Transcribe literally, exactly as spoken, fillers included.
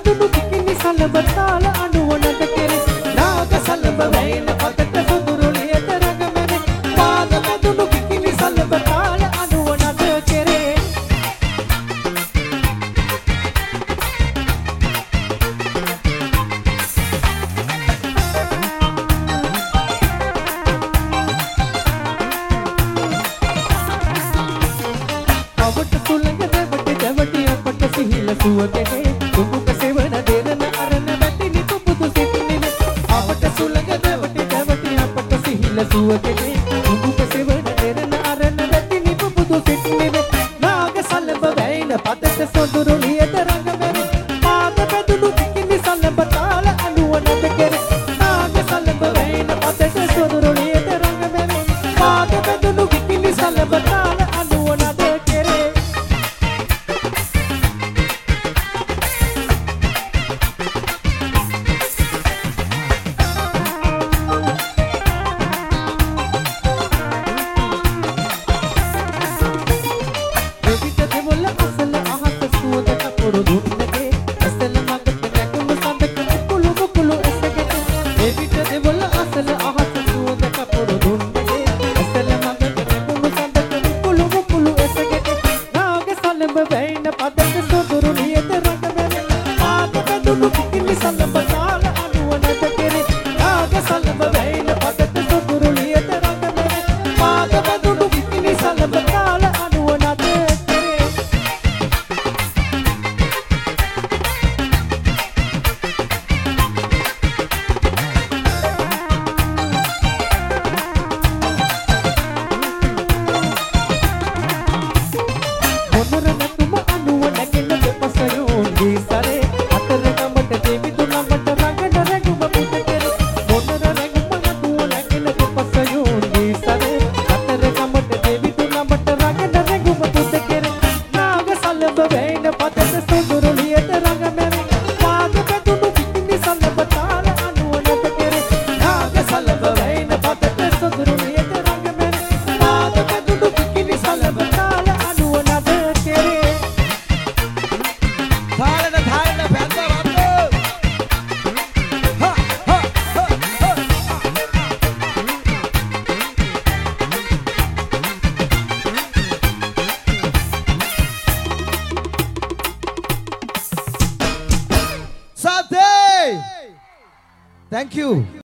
පැදුණු කිකිනි සලබතාල අනුවනද කෙරේ නාග සලබ වයින් පතට සොඳුරුලියට රඟමැනේ පාද පැදුණු කිකිනි සලබතාල අනුවනද කෙරේ අවට සුළඟ දැවටි දැවටි අපට සිහිල සුවකේ කුඹුක සෙවන දෙරන අරන වැටිනි කුඹුදු සිටිනින අවට සුළඟ දැවටි දැවටි අපට සිහිල සුවකේ කුඹුක සෙවන දෙරන අරන වැටිනි කුඹුදු සිටිනින නාග සලබ වයින් පතට සොඳුරුලියට රඟමැනේ පාද පැදුණු කිකිනි සලබ තාල අනුවනද කෙරේ නාග සලබ වයින් පතට සොඳුරුලියට රඟමැනේ පාද පැදුණු කිකිනි සලබ තාල අනුවනද කෙරේ Thank you.